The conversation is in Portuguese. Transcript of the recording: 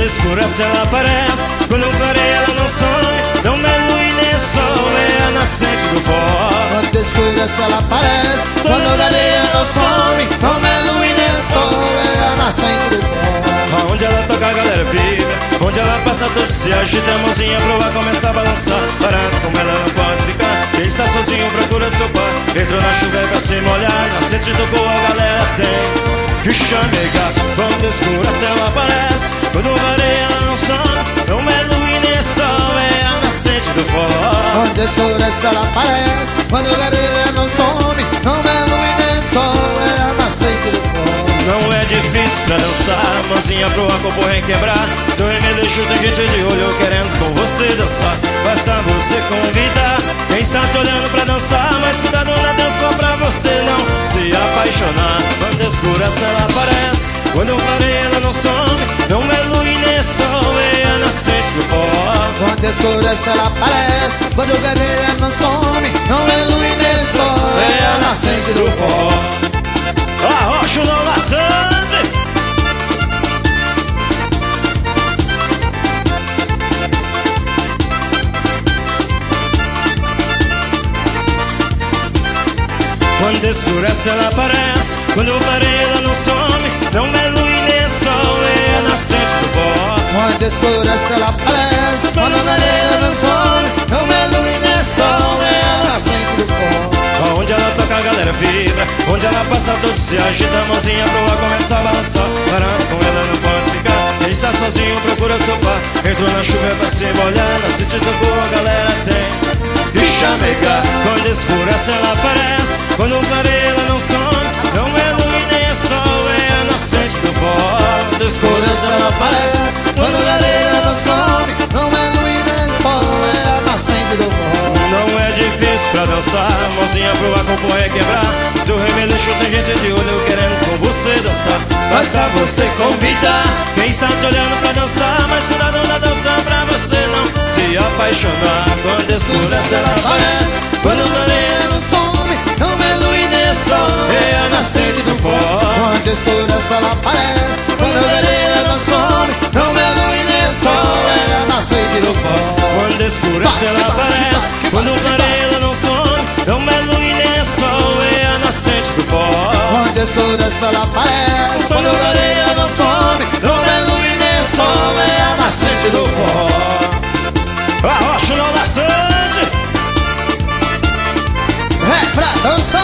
Quando escurece ela aparece, quando clareia ela não some. Não é luz nem sol, é a nascente do forró. Quando escurece ela aparece, quando clareia não some. Não é luz nem sol, é a nascente do forró. Onde ela toca a galera vibra, onde ela passa todos se agita. A mãozinha pro ar começa a balançar, parado como ela não pode ficar. Quem está sozinho procura seu par, entrou na chuva pra se molhar. Nascente tocou a galera tem que chamegar. Quando escurece ela aparece, quando vareia ela não some. Não é luz nem sol, é a nascente do forró. Quando escurece ela aparece, quando clareia não some. Não é luz nem sol, é a nascente do forró. Não é difícil pra dançar, mãozinha pro ar, corpo requebrar. Seu remédio chuta gente de olho querendo com você dançar. Basta você convidar quem está te olhando pra dançar. Mas cuidado na dança pra você não se apaixonar. Quando escurece ela aparece, quando clareia ela não some. Não é luz nem sol, é a nascente do forró. Quando escurece ela aparece, quando clareia não some. Não é luz nem sol, é a nascente do forró. Arrocha o não laçante. Quando escurece ela aparece, quando clareia ela não some. Não é luz nem sol, é a nascente do forró. Quando escurece ela aparece, quando clareia ela não some. Não é luz nem sol, é a nascente do forró. Onde ela toca a galera vibra, onde ela passa todos se agita. A mãozinha pro ar começa a balançar, parando com ela não pode ficar. Quem está sozinho procura seu par, entrou na chuva pra se molhar. Nascente tocou a galera tem que chamegar. Quando escurece ela aparece, quando clareia ela não some. Não é luz nem sol, é a nascente do forró. Quando escurece ela aparece, quando clareia não some. Não é luz nem sol, é a nascente do forró. Não é difícil pra dançar, mãozinha pro ar, corpo requebrar. Seu remédio chuta gente de olho querendo com você dançar. Basta você convidar quem está te olhando pra dançar. Mas cuidado na dança pra você não se apaixonar. Quando escurece ela aparece, quando clareia não some. Não é luz nem sol, é a nascente do forró. quando escurece ela aparece, quando clareia não some. Não é luz nem sol, é a nascente do forró. Quando escurece ela aparece, quando clareia ela não some. Não é luz nem sol, é a nascente do forró. Quando escurece ela aparece, quando clareia não some. Não é luz nem sol, é a nascente do forró. Arrocha o não laçante. É pra dançar.